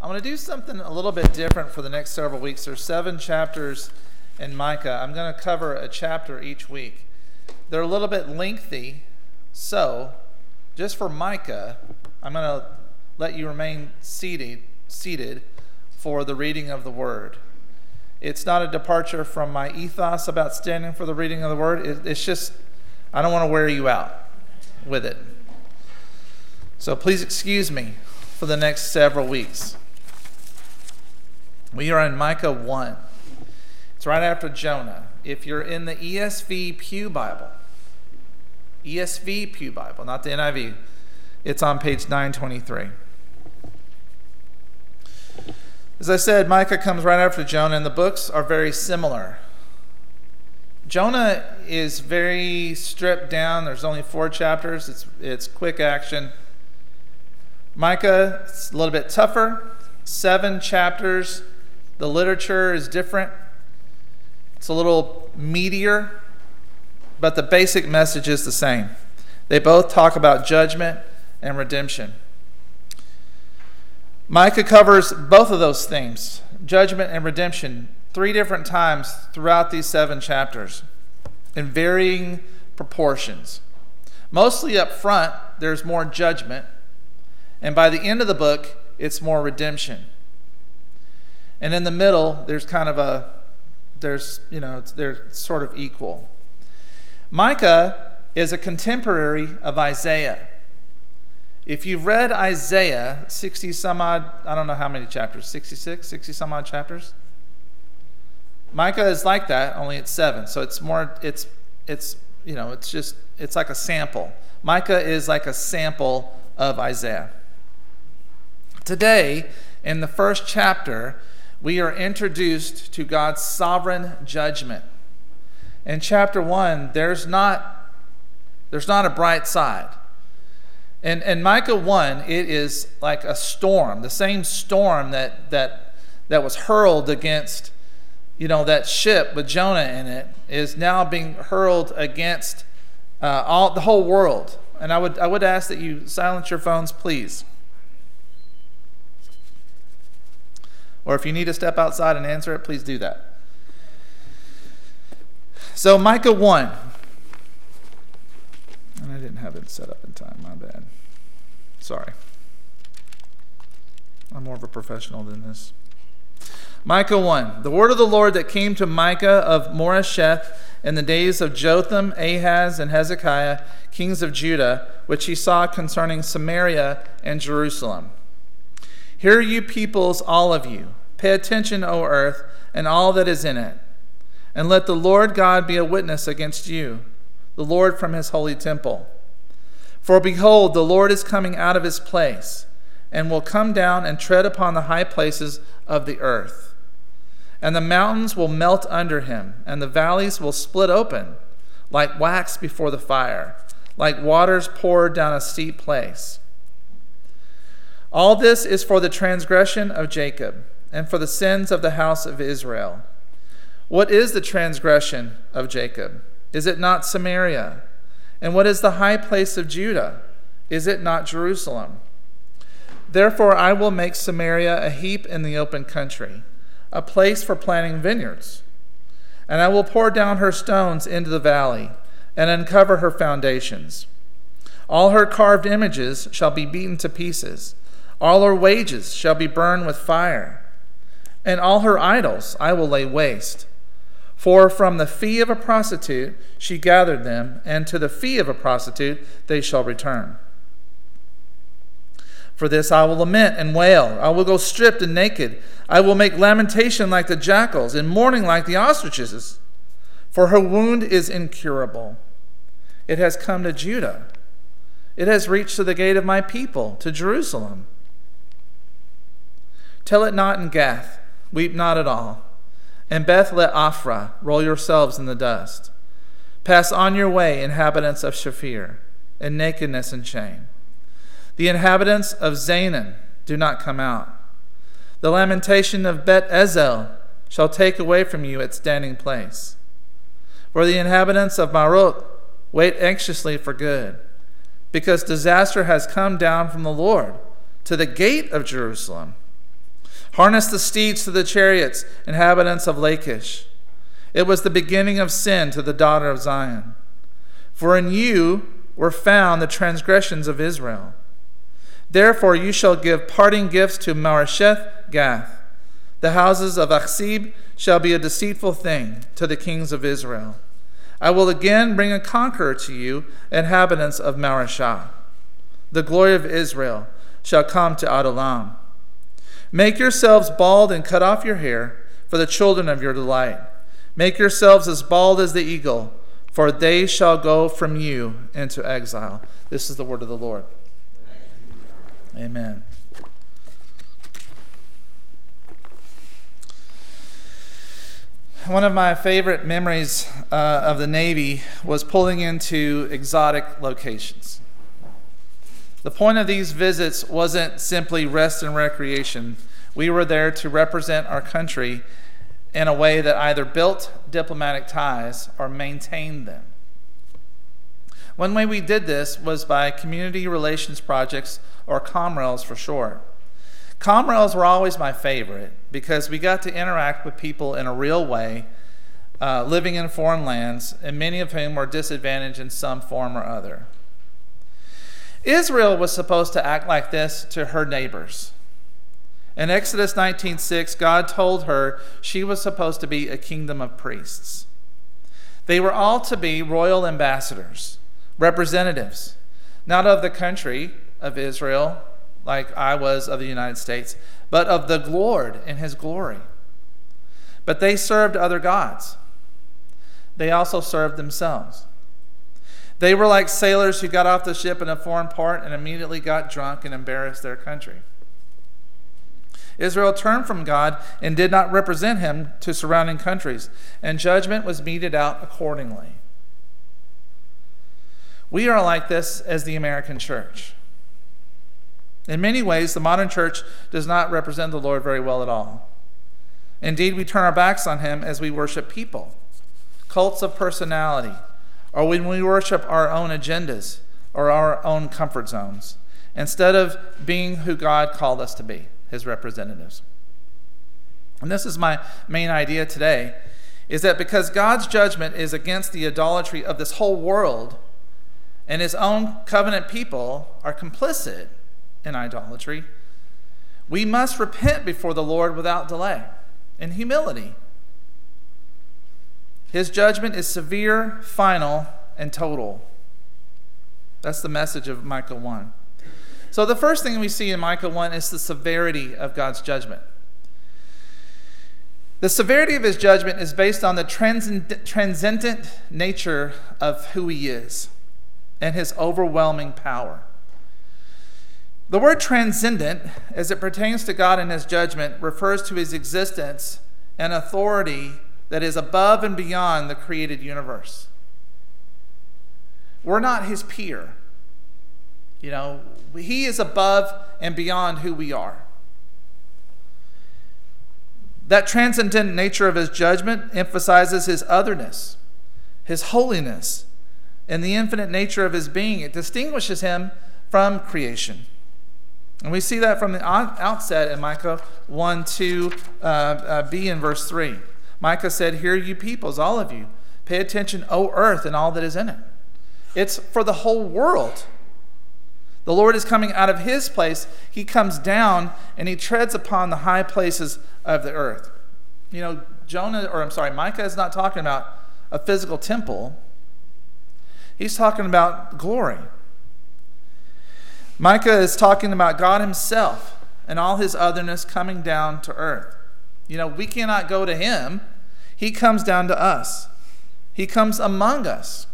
I'm going to do something a little bit different for the next several weeks. There's 7 chapters in Micah. I'm going to cover a chapter each week. They're a little bit lengthy, so just for Micah, I'm going to let you remain seated for the reading of the Word. It's not a departure from my ethos about standing for the reading of the Word. It's just, I don't want to wear you out with it. So please excuse me for the next several weeks. We are in Micah 1. It's right after Jonah. If you're in the ESV Pew Bible, not the NIV, it's on page 923. As I said, Micah comes right after Jonah, and the books are very similar. Jonah is very stripped down. There's only 4 chapters. It's quick action. Micah is a little bit tougher. 7 chapters. The literature is different. It's a little meatier, but the basic message is the same. They both talk about judgment and redemption. Micah covers both of those themes, judgment and redemption, 3 different times throughout these 7 chapters in varying proportions. Mostly up front, there's more judgment, and by the end of the book, it's more redemption. And in the middle, there's they're sort of equal. Micah is a contemporary of Isaiah. If you've read Isaiah, 60 some odd, I don't know how many chapters, 66, 60 some odd chapters. Micah is like that, only it's 7. So it's more, it's like a sample. Micah is like a sample of Isaiah. Today, in the first chapter, we are introduced to God's sovereign judgment. In chapter 1, there's not a bright side. In Micah 1, it is like a storm, the same storm that was hurled against, that ship with Jonah in it is now being hurled against the whole world. And I would ask that you silence your phones, please. Or if you need to step outside and answer it, please do that. So Micah 1. And I didn't have it set up in time, my bad. Sorry. I'm more of a professional than this. Micah 1. The word of the Lord that came to Micah of Moresheth in the days of Jotham, Ahaz, and Hezekiah, kings of Judah, which he saw concerning Samaria and Jerusalem. Hear you peoples, all of you. Pay attention, O earth, and all that is in it. And let the Lord God be a witness against you, the Lord from his holy temple. For behold, the Lord is coming out of his place, and will come down and tread upon the high places of the earth. And the mountains will melt under him, and the valleys will split open, like wax before the fire, like waters poured down a steep place. All this is for the transgression of Jacob, and for the sins of the house of Israel. What is the transgression of Jacob? Is it not Samaria? And what is the high place of Judah? Is it not Jerusalem? Therefore I will make Samaria a heap in the open country, a place for planting vineyards. And I will pour down her stones into the valley, and uncover her foundations. All her carved images shall be beaten to pieces. All her wages shall be burned with fire, and all her idols I will lay waste. For from the fee of a prostitute she gathered them, and to the fee of a prostitute they shall return. For this I will lament and wail. I will go stripped and naked. I will make lamentation like the jackals, and mourning like the ostriches. For her wound is incurable. It has come to Judah. It has reached to the gate of my people, to Jerusalem. Tell it not in Gath, weep not at all. In Beth Le'Afra, roll yourselves in the dust. Pass on your way, inhabitants of Shaphir, in nakedness and shame. The inhabitants of Zaanan do not come out. The lamentation of Bet Ezel shall take away from you its standing place. For the inhabitants of Marot wait anxiously for good, because disaster has come down from the Lord to the gate of Jerusalem. Harness the steeds to the chariots, inhabitants of Lachish. It was the beginning of sin to the daughter of Zion. For in you were found the transgressions of Israel. Therefore you shall give parting gifts to Moresheth Gath. The houses of Achzib shall be a deceitful thing to the kings of Israel. I will again bring a conqueror to you, inhabitants of Mareshah. The glory of Israel shall come to Adullam. Make yourselves bald and cut off your hair for the children of your delight. Make yourselves as bald as the eagle, for they shall go from you into exile. This is the word of the Lord. Amen. One of my favorite memories of the Navy was pulling into exotic locations. The point of these visits wasn't simply rest and recreation. We were there to represent our country in a way that either built diplomatic ties or maintained them. One way we did this was by community relations projects, or COMRELs for short. COMRELs were always my favorite because we got to interact with people in a real way, living in foreign lands, and many of whom were disadvantaged in some form or other. Israel was supposed to act like this to her neighbors. In Exodus 19:6, God told her she was supposed to be a kingdom of priests. They were all to be royal ambassadors, representatives, not of the country of Israel, like I was of the United States, but of the Lord in his glory. But they served other gods. They also served themselves. They were like sailors who got off the ship in a foreign port and immediately got drunk and embarrassed their country. Israel turned from God and did not represent him to surrounding countries, and judgment was meted out accordingly. We are like this as the American church. In many ways, the modern church does not represent the Lord very well at all. Indeed, we turn our backs on him as we worship people, cults of personality, or when we worship our own agendas or our own comfort zones, instead of being who God called us to be, his representatives. And this is my main idea today, is that because God's judgment is against the idolatry of this whole world, and his own covenant people are complicit in idolatry, we must repent before the Lord without delay, in humility. His judgment is severe, final, and total. That's the message of Micah 1. So the first thing we see in Micah 1 is the severity of God's judgment. The severity of his judgment is based on the transcendent nature of who he is and his overwhelming power. The word transcendent, as it pertains to God and his judgment, refers to his existence and authority that is above and beyond the created universe. We're not his peer. He is above and beyond who we are. That transcendent nature of his judgment emphasizes his otherness, his holiness, and the infinite nature of his being. It distinguishes him from creation. And we see that from the outset in Micah 1, 2b in verse 3. Micah said, "Hear you peoples, all of you. Pay attention, O earth, and all that is in it." It's for the whole world. The Lord is coming out of his place. He comes down and he treads upon the high places of the earth. Micah is not talking about a physical temple. He's talking about glory. Micah is talking about God himself and all his otherness coming down to earth. We cannot go to him. He comes down to us. He comes among us.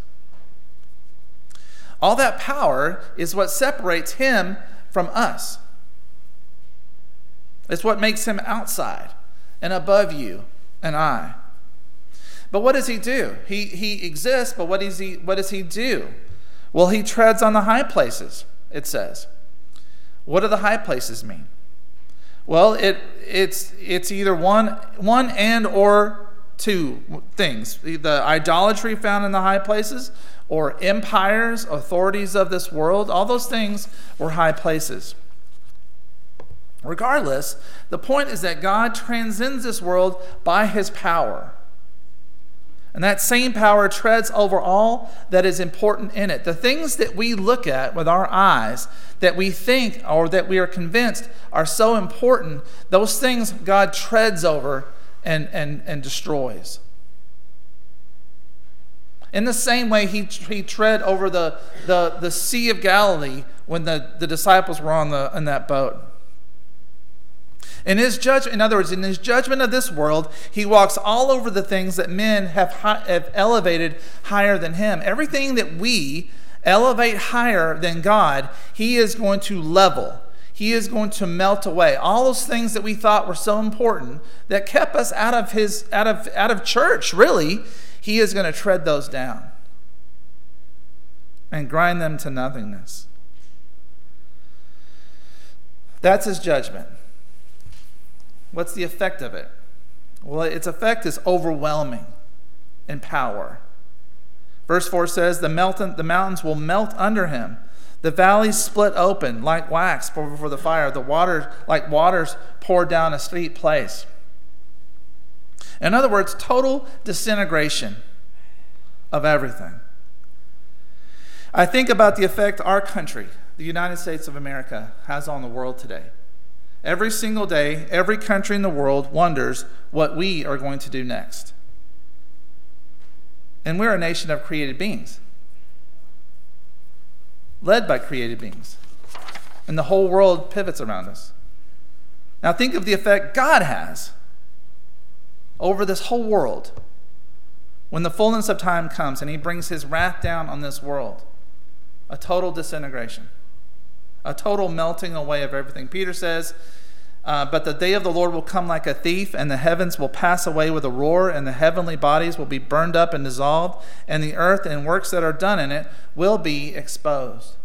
All that power is what separates him from us. It's what makes him outside and above you and I. But what does he do? He exists, but what does he do? Well, he treads on the high places, it says. What do the high places mean? Well, it's either one and or two things. The idolatry found in the high places, or empires, authorities of this world. All those things were high places. Regardless, the point is that God transcends this world by his power. And that same power treads over all that is important in it. The things that we look at with our eyes, that we think or that we are convinced are so important, those things God treads over and destroys. In the same way, he tread over the Sea of Galilee when the disciples were in that boat. In his judgment, in other words, in his judgment of this world, he walks all over the things that men have elevated higher than him. Everything that we elevate higher than God, he is going to level. He is going to melt away. All those things that we thought were so important that kept us out of church, really, he is going to tread those down and grind them to nothingness. That's his judgment. What's the effect of it? Well, its effect is overwhelming in power. Verse 4 says, the mountains will melt under him. The valleys split open like wax before the fire. The water, like waters poured down a steep place. In other words, total disintegration of everything. I think about the effect our country, the United States of America, has on the world today. Every single day, every country in the world wonders what we are going to do next. And we're a nation of created beings, led by created beings. And the whole world pivots around us. Now think of the effect God has over this whole world when the fullness of time comes and he brings his wrath down on this world. A total disintegration. A total melting away of everything. Peter says, but the day of the Lord will come like a thief, and the heavens will pass away with a roar, and the heavenly bodies will be burned up and dissolved, and the earth and works that are done in it will be exposed.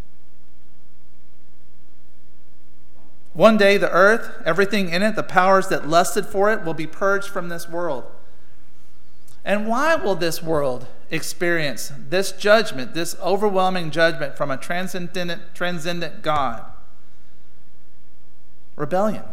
One day the earth, everything in it, the powers that lusted for it, will be purged from this world. And why will this world experience this judgment, this overwhelming judgment from a transcendent God? Rebellion.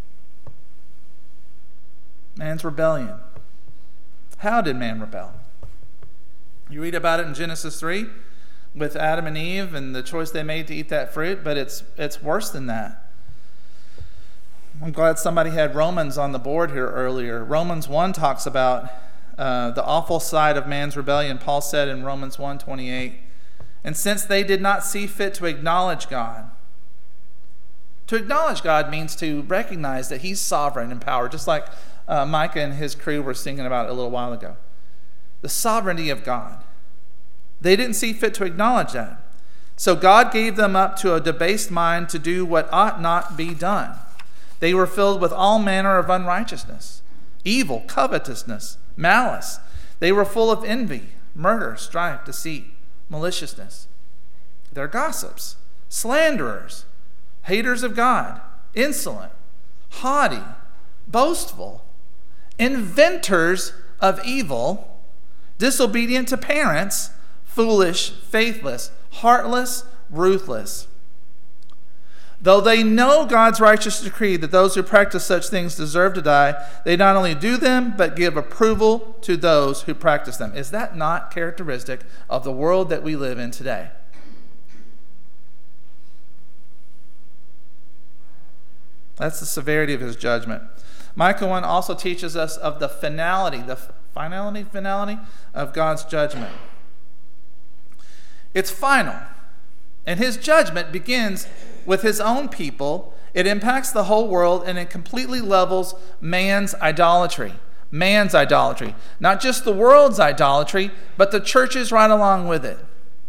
Man's rebellion. How did man rebel? You read about it in Genesis 3 with Adam and Eve and the choice they made to eat that fruit, but it's worse than that. I'm glad somebody had Romans on the board here earlier. Romans 1 talks about the awful side of man's rebellion. Paul said in Romans 1:28, and since they did not see fit to acknowledge God. To acknowledge God means to recognize that he's sovereign and power, just like Micah and his crew were singing about a little while ago. The sovereignty of God. They didn't see fit to acknowledge that. So God gave them up to a debased mind to do what ought not be done. They were filled with all manner of unrighteousness, evil, covetousness, malice. They were full of envy, murder, strife, deceit, maliciousness. They're gossips, slanderers, haters of God, insolent, haughty, boastful, inventors of evil, disobedient to parents, foolish, faithless, heartless, ruthless. Though they know God's righteous decree that those who practice such things deserve to die, they not only do them, but give approval to those who practice them. Is that not characteristic of the world that we live in today? That's the severity of his judgment. Micah 1 also teaches us of the finality of God's judgment. It's final. And his judgment begins with his own people. It impacts the whole world, and it completely levels man's idolatry. Man's idolatry. Not just the world's idolatry, but the church's right along with it.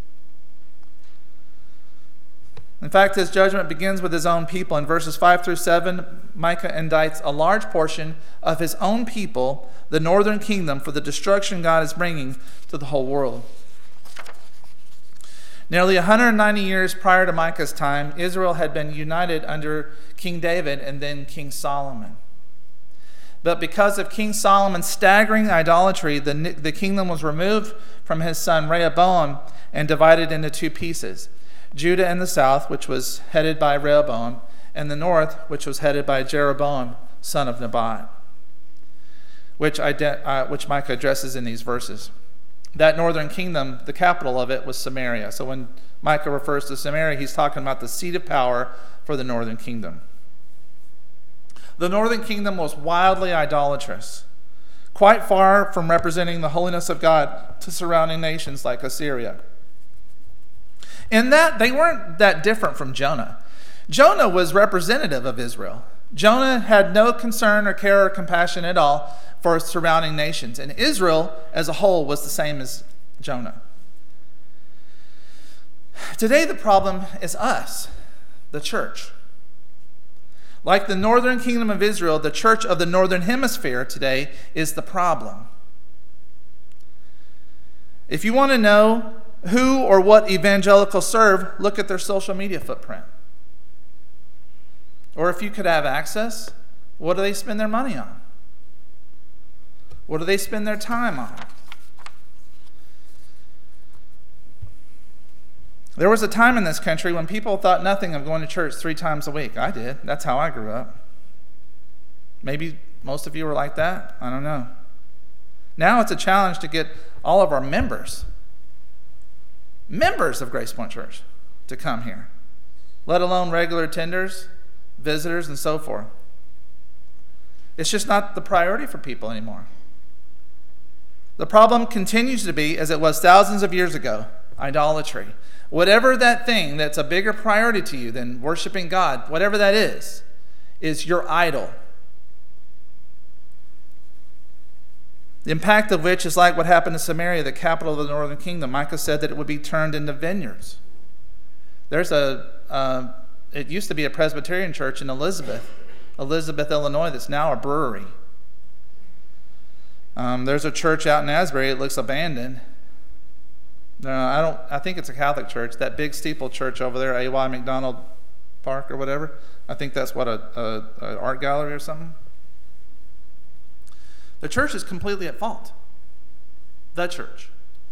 In fact, his judgment begins with his own people. In verses 5 through 7, Micah indicts a large portion of his own people, the northern kingdom, for the destruction God is bringing to the whole world. Nearly 190 years prior to Micah's time, Israel had been united under King David and then King Solomon. But because of King Solomon's staggering idolatry, the kingdom was removed from his son Rehoboam and divided into two pieces. Judah in the south, which was headed by Rehoboam, and the north, which was headed by Jeroboam, son of Nebat, which Micah addresses in these verses. That northern kingdom, the capital of it was Samaria. So when Micah refers to Samaria, he's talking about the seat of power for the northern kingdom. The northern kingdom was wildly idolatrous, quite far from representing the holiness of God to surrounding nations like Assyria. In that, they weren't that different from Jonah. Jonah was representative of Israel. Jonah had no concern or care or compassion at all for surrounding nations, and Israel as a whole was the same as Jonah. Today, the problem is us, the church. Like the northern kingdom of Israel, the church of the northern hemisphere today is the problem. If you want to know who or what evangelicals serve, look at their social media footprint. Or if you could have access, what do they spend their money on? What do they spend their time on? There was a time in this country when people thought nothing of going to church 3 times a week. I did. That's how I grew up. Maybe most of you were like that. I don't know. Now it's a challenge to get all of our members of Grace Point Church to come here, let alone regular attenders, visitors, and so forth. It's just not the priority for people anymore. The problem continues to be, as it was thousands of years ago, idolatry. Whatever that thing that's a bigger priority to you than worshiping God, whatever that is your idol. The impact of which is like what happened to Samaria, the capital of the northern kingdom. Micah said that it would be turned into vineyards. There's it used to be a Presbyterian church in Elizabeth, Illinois, that's now a brewery. There's a church out in Asbury. It looks abandoned. I think it's a Catholic church. That big steeple church over there, A.Y. McDonald Park or whatever. I think that's what an art gallery or something. The church is completely at fault. The church.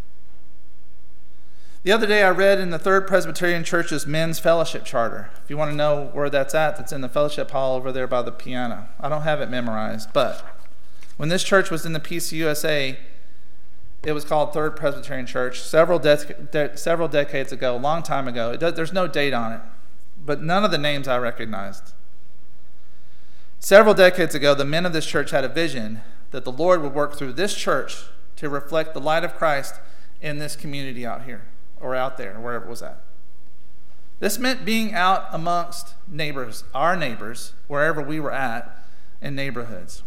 The other day I read in the Third Presbyterian Church's Men's Fellowship Charter. If you want to know where that's at, it's in the fellowship hall over there by the piano. I don't have it memorized, but when this church was in the PCUSA, it was called Third Presbyterian Church several decades ago, a long time ago. There's no date on it, but none of the names I recognized. Several decades ago, the men of this church had a vision that the Lord would work through this church to reflect the light of Christ in this community out here, or out there, wherever it was at. This meant being out amongst neighbors, our neighbors, wherever we were at, in neighborhoods.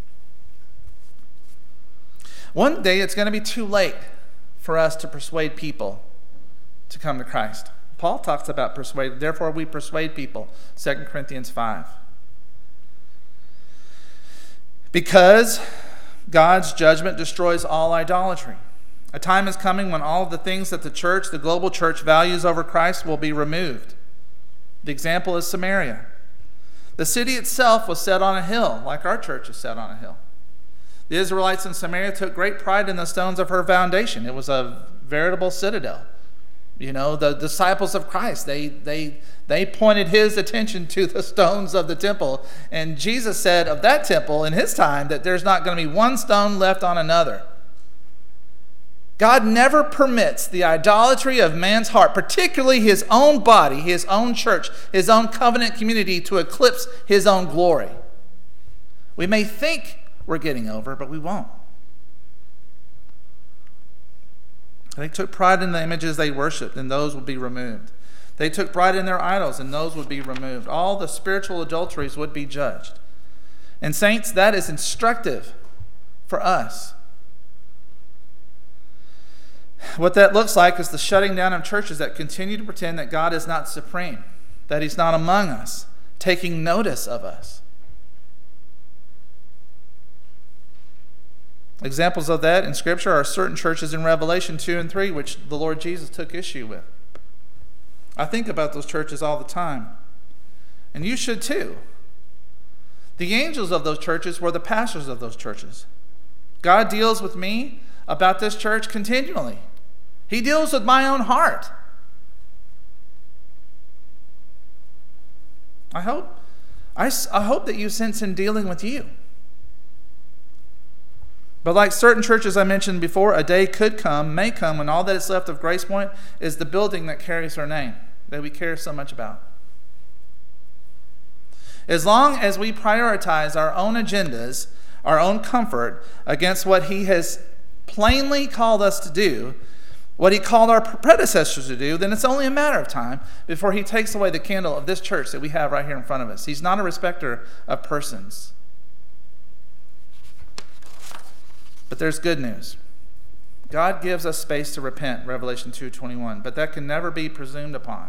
One day it's going to be too late for us to persuade people to come to Christ. Paul talks about persuade, therefore we persuade people, 2 Corinthians 5. Because God's judgment destroys all idolatry. A time is coming when all of the things that the church, the global church, values over Christ will be removed. The example is Samaria. The city itself was set on a hill, like our church is set on a hill. The Israelites in Samaria took great pride in the stones of her foundation. It was a veritable citadel. You know, the disciples of Christ, they pointed his attention to the stones of the temple. And Jesus said of that temple in his time that there's not going to be one stone left on another. God never permits the idolatry of man's heart, particularly his own body, his own church, his own covenant community, to eclipse his own glory. We may think we're getting over, but we won't. They took pride in the images they worshipped, and those would be removed. They took pride in their idols, and those would be removed. All the spiritual adulteries would be judged. And saints, that is instructive for us. What that looks like is the shutting down of churches that continue to pretend that God is not supreme, that he's not among us, taking notice of us. Examples of that in Scripture are certain churches in Revelation 2 and 3, which the Lord Jesus took issue with. I think about those churches all the time, and you should too. The angels of those churches were the pastors of those churches. God deals with me about this church continually. He deals with my own heart. I hope that you sense him dealing with you. But like certain churches I mentioned before, a day may come, when all that is left of Grace Point is the building that carries our name, that we care so much about. As long as we prioritize our own agendas, our own comfort, against what he has plainly called us to do, what he called our predecessors to do, then it's only a matter of time before he takes away the candle of this church that we have right here in front of us. He's not a respecter of persons. But there's good news. God gives us space to repent, Revelation 2:21, but that can never be presumed upon.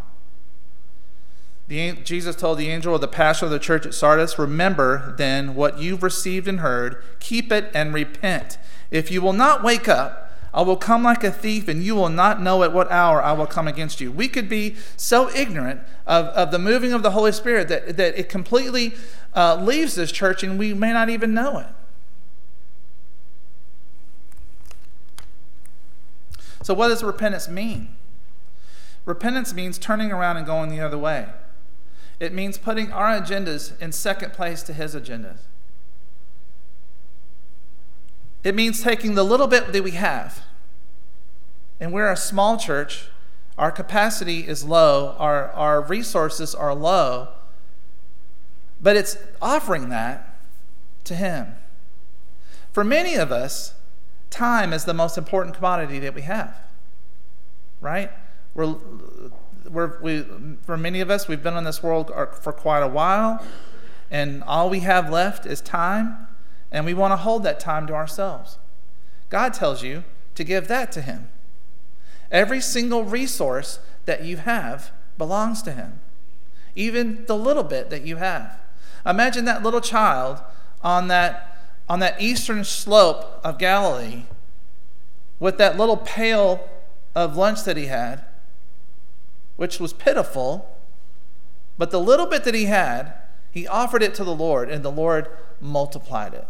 Jesus told the angel of the pastor of the church at Sardis, "Remember then what you've received and heard, keep it and repent. If you will not wake up, I will come like a thief, and you will not know at what hour I will come against you." We could be so ignorant of the moving of the Holy Spirit that it completely leaves this church, and we may not even know it. So what does repentance mean? Repentance means turning around and going the other way. It means putting our agendas in second place to his agendas. It means taking the little bit that we have, and we're a small church, our capacity is low, our resources are low, but it's offering that to him. For many of us, time is the most important commodity that we have, right? For many of us, we've been in this world for quite a while, and all we have left is time, and we want to hold that time to ourselves. God tells you to give that to him. Every single resource that you have belongs to him, even the little bit that you have. Imagine that little child on that eastern slope of Galilee with that little pail of lunch that he had, which was pitiful, but the little bit that he had, he offered it to the Lord, and the Lord multiplied it.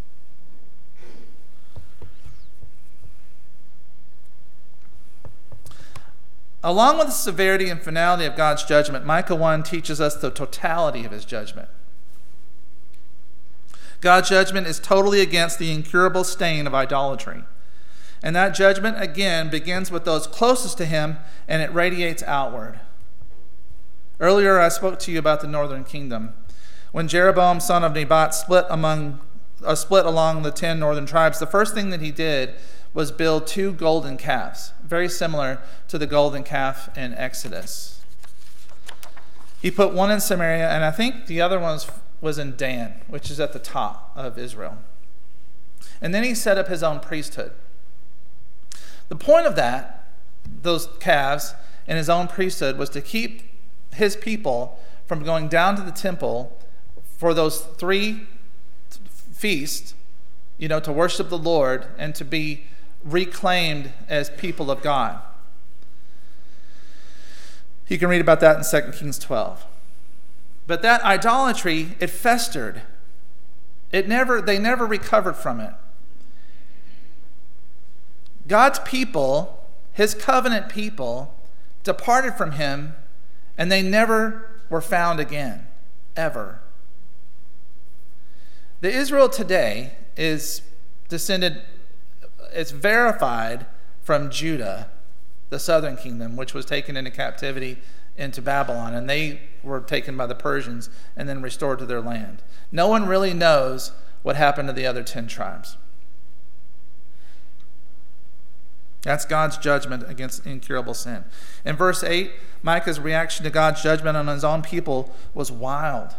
Along with the severity and finality of God's judgment, Micah 1 teaches us the totality of his judgment. God's judgment is totally against the incurable stain of idolatry. And that judgment, again, begins with those closest to him, and it radiates outward. Earlier, I spoke to you about the northern kingdom. When Jeroboam, son of Nebat, split along the 10 northern tribes, the first thing that he did was build 2 golden calves, very similar to the golden calf in Exodus. He put one in Samaria, and I think the other one was in Dan, which is at the top of Israel. And then he set up his own priesthood. The point of those calves and his own priesthood, was to keep his people from going down to the temple for those 3 feasts, to worship the Lord and to be reclaimed as people of God. You can read about that in 2 Kings 12. But that idolatry, it festered. They never recovered from it. God's people, his covenant people, departed from him, and they never were found again, ever. The Israel today is verified from Judah, the southern kingdom, which was taken into captivity into Babylon, and they were taken by the Persians and then restored to their land. No one really knows what happened to the other 10 tribes. That's God's judgment against incurable sin. In verse 8, Micah's reaction to God's judgment on his own people was wild.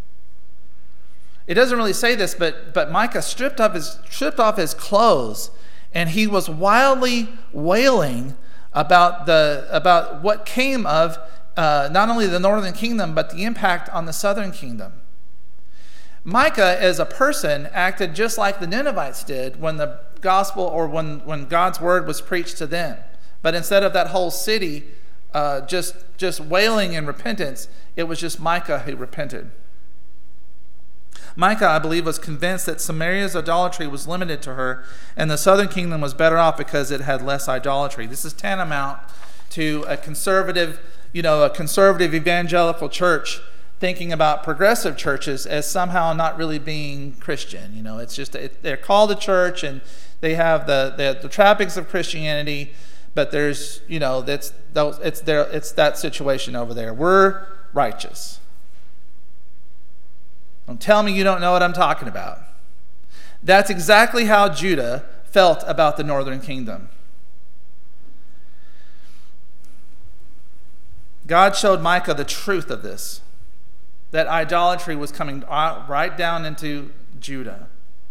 It doesn't really say this, but Micah stripped off his clothes, and he was wildly wailing about what came of not only the northern kingdom, but the impact on the southern kingdom. Micah, as a person, acted just like the Ninevites did when the gospel, or when God's word was preached to them. But instead of that whole city just wailing in repentance, it was just Micah who repented. Micah, I believe, was convinced that Samaria's idolatry was limited to her, and the southern kingdom was better off because it had less idolatry. This is tantamount to a conservative evangelical church thinking about progressive churches as somehow not really being Christian. It's just they're called a church and they have the trappings of Christianity, but there's it's that situation over there. We're righteous. Don't tell me you don't know what I'm talking about. That's exactly how Judah felt about the northern kingdom. God showed Micah the truth of this, that idolatry was coming right down into Judah.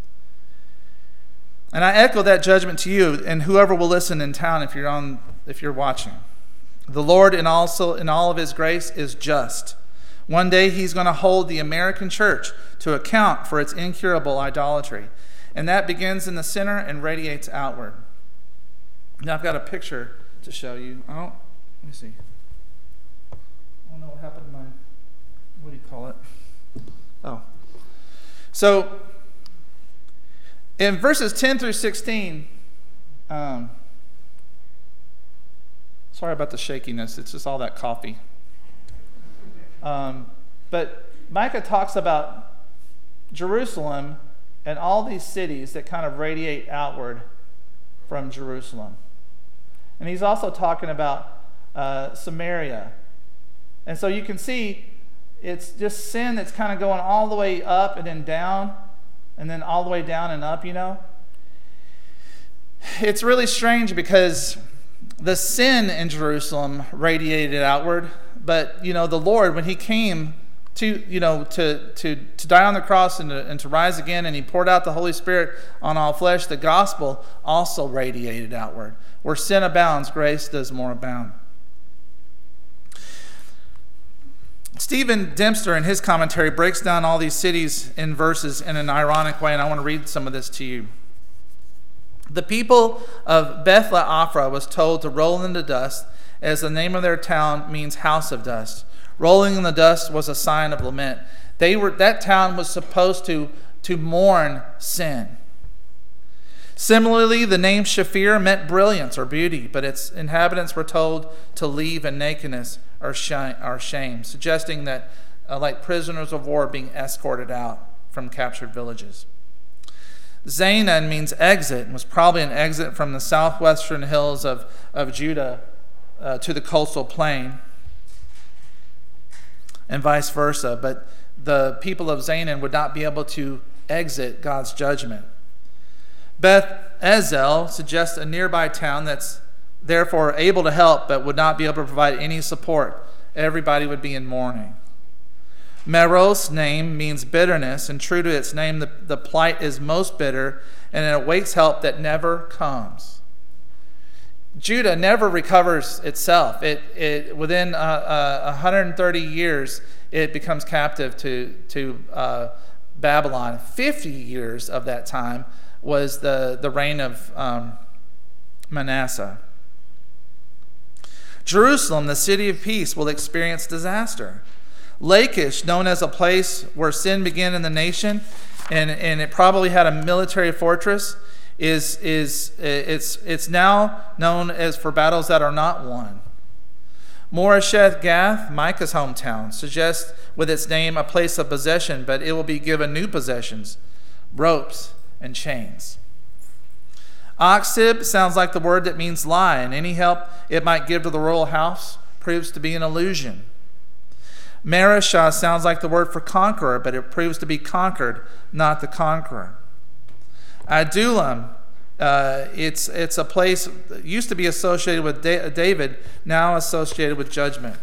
And I echo that judgment to you and whoever will listen in town if you're watching. The Lord in all of his grace is just. One day he's going to hold the American church to account for its incurable idolatry. And that begins in the center and radiates outward. Now I've got a picture to show you. Let me see. I don't know what happened to mine. What do you call it? Oh. So, in verses 10 through 16, sorry about the shakiness. It's just all that coffee. But Micah talks about Jerusalem and all these cities that kind of radiate outward from Jerusalem. And he's also talking about Samaria. And so you can see it's just sin that's kind of going all the way up and then down, and then all the way down and up, It's really strange because the sin in Jerusalem radiated outward, but, the Lord, when he came to die on the cross and to rise again, and he poured out the Holy Spirit on all flesh, the gospel also radiated outward. Where sin abounds, grace does more abound. Stephen Dempster, in his commentary, breaks down all these cities in verses in an ironic way, and I want to read some of this to you. The people of Beth Le'Afra was told to roll in the dust, as the name of their town means house of dust. Rolling in the dust was a sign of lament. That town was supposed to mourn sin. Similarly, the name Shaphir meant brilliance or beauty, but its inhabitants were told to leave in nakedness or shame, suggesting that like prisoners of war being escorted out from captured villages. Zaanan means exit, and was probably an exit from the southwestern hills of Judah to the coastal plain, and vice versa. But the people of Zaanan would not be able to exit God's judgment. Beth Ezel suggests a nearby town that's therefore able to help but would not be able to provide any support. Everybody would be in mourning. Mero's name means bitterness, and true to its name, the plight is most bitter, and it awaits help that never comes. Judah never recovers itself. Within 130 years, it becomes captive to Babylon. 50 years of that time was the reign of Manasseh. Jerusalem, the city of peace, will experience disaster. Lachish, known as a place where sin began in the nation, and it probably had a military fortress, it's now known as for battles that are not won. Moresheth Gath, Micah's hometown, suggests with its name a place of possession, but it will be given new possessions, ropes and chains. Aksib sounds like the word that means lie, and any help it might give to the royal house proves to be an illusion. Mareshah sounds like the word for conqueror, but it proves to be conquered, not the conqueror. Adullam, it's a place that used to be associated with David, now associated with judgment.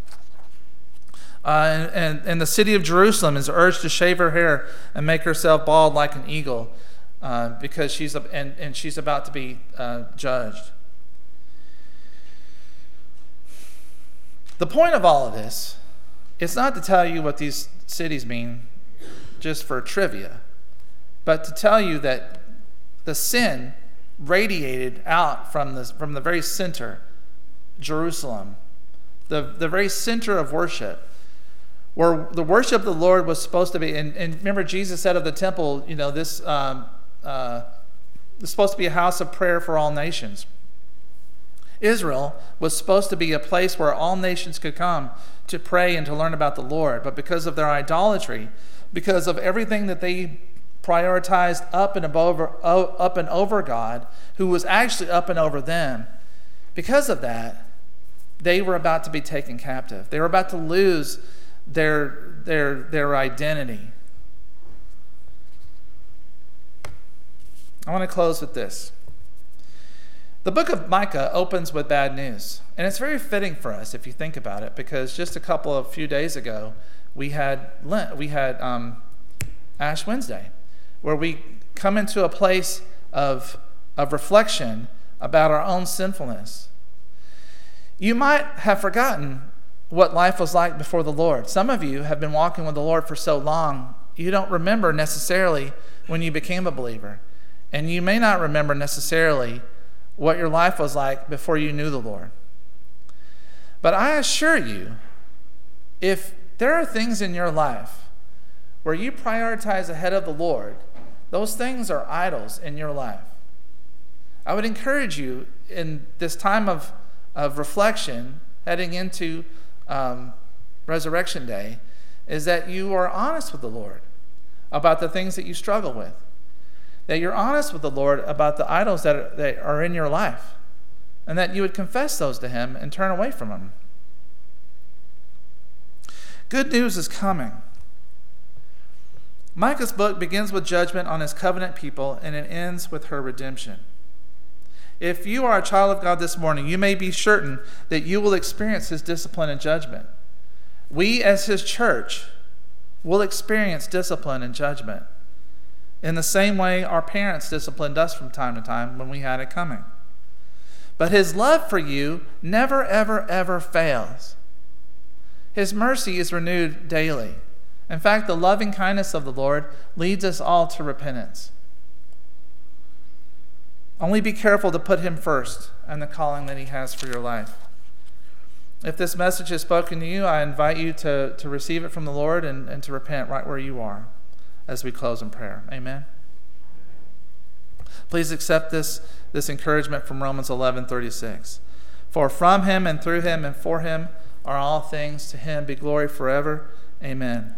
And the city of Jerusalem is urged to shave her hair and make herself bald like an eagle, because she's about to be judged. The point of all of this, it's not to tell you what these cities mean just for trivia, but to tell you that the sin radiated out from the very center, Jerusalem, the very center of worship, where the worship of the Lord was supposed to be. And remember, Jesus said of the temple, this is supposed to be a house of prayer for all nations. Israel was supposed to be a place where all nations could come to pray and to learn about the Lord. But because of their idolatry, because of everything that they prioritized up and over God, who was actually up and over them, because of that, they were about to be taken captive. They were about to lose their identity. I want to close with this. The book of Micah opens with bad news, and it's very fitting for us if you think about it, because just a few days ago we had Ash Wednesday, where we come into a place of reflection about our own sinfulness. You might have forgotten what life was like before the Lord. Some of you have been walking with the Lord for so long, you don't remember necessarily when you became a believer, and you may not remember necessarily what your life was like before you knew the Lord. But I assure you, if there are things in your life where you prioritize ahead of the Lord, those things are idols in your life. I would encourage you in this time of reflection, heading into Resurrection Day, is that you are honest with the Lord about the things that you struggle with. That you're honest with the Lord about the idols that are in your life, and that you would confess those to Him and turn away from them. Good news is coming. Micah's book begins with judgment on his covenant people, and it ends with her redemption. If you are a child of God this morning, you may be certain that you will experience His discipline and judgment. We as His church will experience discipline and judgment in the same way our parents disciplined us from time to time when we had it coming. But His love for you never, ever, ever fails. His mercy is renewed daily. In fact, the loving kindness of the Lord leads us all to repentance. Only be careful to put Him first and the calling that He has for your life. If this message has spoken to you, I invite you to receive it from the Lord and to repent right where you are as we close in prayer. Amen. Please accept this encouragement from Romans 11:36. For from Him and through Him and for Him are all things. To Him be glory forever. Amen.